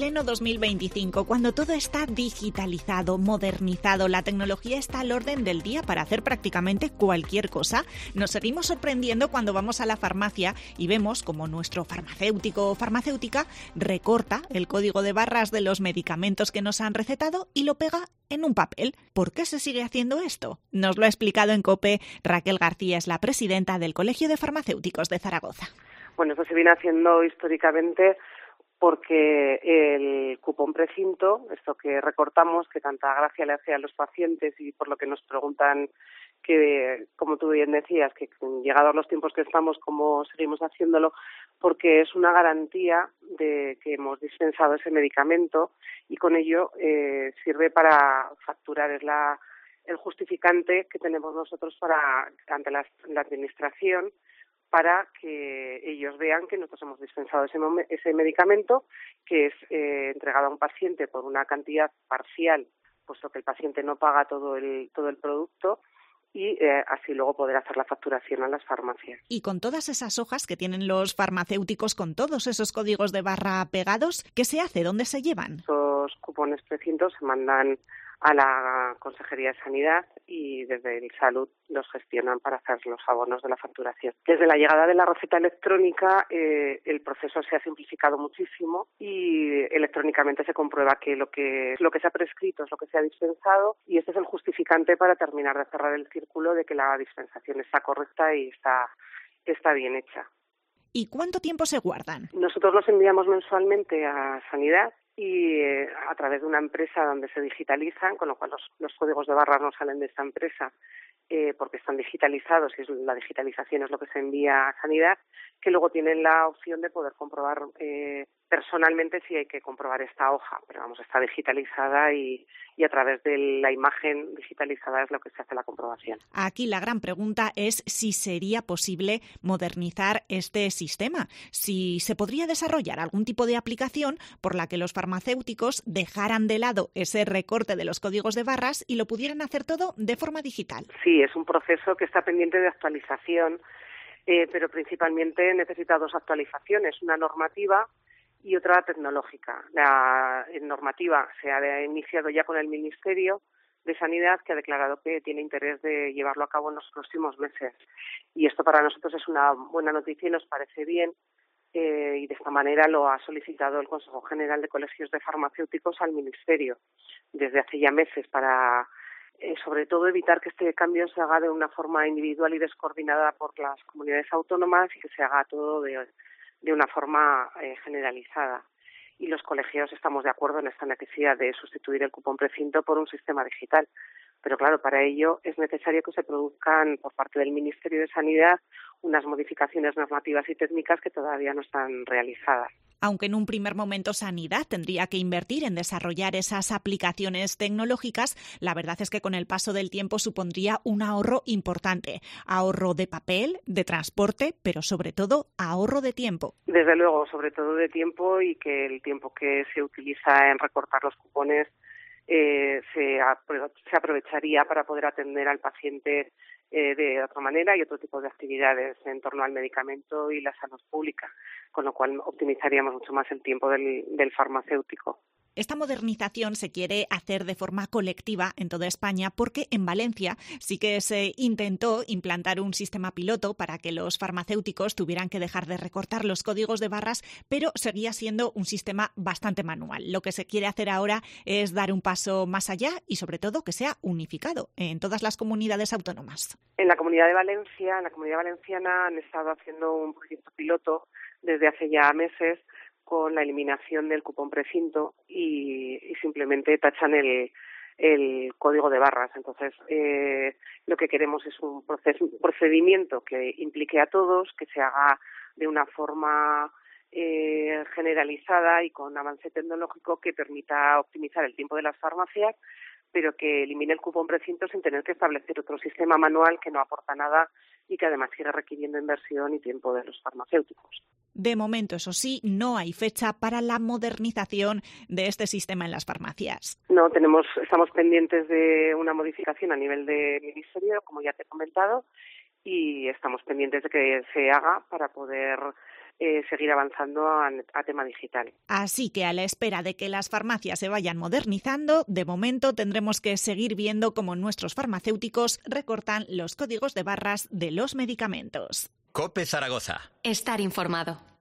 pleno 2025, cuando todo está digitalizado, modernizado, la tecnología está al orden del día para hacer prácticamente cualquier cosa, nos seguimos sorprendiendo cuando vamos a la farmacia y vemos como nuestro farmacéutico o farmacéutica recorta el código de barras de los medicamentos que nos han recetado y lo pega en un papel. ¿Por qué se sigue haciendo esto? Nos lo ha explicado en COPE Raquel García, es la presidenta del Colegio de Farmacéuticos de Zaragoza. Bueno, esto se viene haciendo históricamente porque el cupón precinto, esto que recortamos, que tanta gracia le hace a los pacientes y por lo que nos preguntan que, como tú bien decías, que llegados los tiempos que estamos, cómo seguimos haciéndolo, porque es una garantía de que hemos dispensado ese medicamento y con ello sirve para facturar, es el justificante que tenemos nosotros ante la administración, para que ellos vean que nosotros hemos dispensado ese medicamento, que es entregado a un paciente por una cantidad parcial, puesto que el paciente no paga todo el producto, y así luego poder hacer la facturación a las farmacias. Y con todas esas hojas que tienen los farmacéuticos, con todos esos códigos de barra pegados, ¿qué se hace? ¿Dónde se llevan? Esos cupones precintos se mandan a la Consejería de Sanidad y desde el Salud los gestionan para hacer los abonos de la facturación. Desde la llegada de la receta electrónica el proceso se ha simplificado muchísimo y electrónicamente se comprueba que lo que se ha prescrito es lo que se ha dispensado y este es el justificante para terminar de cerrar el círculo de que la dispensación está correcta y está bien hecha. ¿Y cuánto tiempo se guardan? Nosotros los enviamos mensualmente a Sanidad y a través de una empresa donde se digitalizan, con lo cual los códigos de barras no salen de esta empresa porque están digitalizados y la digitalización es lo que se envía a Sanidad, que luego tienen la opción de poder comprobar personalmente si hay que comprobar esta hoja, pero vamos, está digitalizada y a través de la imagen digitalizada es lo que se hace la comprobación. Aquí la gran pregunta es si sería posible modernizar este sistema, si se podría desarrollar algún tipo de aplicación por la que los farmacéuticos dejaran de lado ese recorte de los códigos de barras y lo pudieran hacer todo de forma digital. Sí, es un proceso que está pendiente de actualización, pero principalmente necesita dos actualizaciones, una normativa y otra tecnológica. La normativa se ha iniciado ya con el Ministerio de Sanidad, que ha declarado que tiene interés de llevarlo a cabo en los próximos meses. Y esto para nosotros es una buena noticia y nos parece bien. Y de esta manera lo ha solicitado el Consejo General de Colegios de Farmacéuticos al Ministerio desde hace ya meses para, sobre todo, evitar que este cambio se haga de una forma individual y descoordinada por las comunidades autónomas y que se haga todo de una forma generalizada. Y los colegios estamos de acuerdo en esta necesidad de sustituir el cupón precinto por un sistema digital. Pero claro, para ello es necesario que se produzcan por parte del Ministerio de Sanidad unas modificaciones normativas y técnicas que todavía no están realizadas. Aunque en un primer momento Sanidad tendría que invertir en desarrollar esas aplicaciones tecnológicas, la verdad es que con el paso del tiempo supondría un ahorro importante. Ahorro de papel, de transporte, pero sobre todo ahorro de tiempo. Desde luego, sobre todo de tiempo y que el tiempo que se utiliza en recortar los cupones se aprovecharía para poder atender al paciente de otra manera y otro tipo de actividades en torno al medicamento y la salud pública, con lo cual optimizaríamos mucho más el tiempo del farmacéutico. Esta modernización se quiere hacer de forma colectiva en toda España porque en Valencia sí que se intentó implantar un sistema piloto para que los farmacéuticos tuvieran que dejar de recortar los códigos de barras, pero seguía siendo un sistema bastante manual. Lo que se quiere hacer ahora es dar un paso más allá y sobre todo que sea unificado en todas las comunidades autónomas. En la Comunidad Valenciana han estado haciendo un proyecto piloto desde hace ya meses con la eliminación del cupón precinto y simplemente tachan el código de barras. Entonces, lo que queremos es un procedimiento que implique a todos, que se haga de una forma generalizada y con avance tecnológico que permita optimizar el tiempo de las farmacias, pero que elimine el cupón precinto sin tener que establecer otro sistema manual que no aporta nada y que además sigue requiriendo inversión y tiempo de los farmacéuticos. De momento, eso sí, no hay fecha para la modernización de este sistema en las farmacias. No, estamos pendientes de una modificación a nivel de ministerio, como ya te he comentado, y estamos pendientes de que se haga para poder seguir avanzando a tema digital. Así que a la espera de que las farmacias se vayan modernizando, de momento tendremos que seguir viendo cómo nuestros farmacéuticos recortan los códigos de barras de los medicamentos. COPE Zaragoza. Estar informado.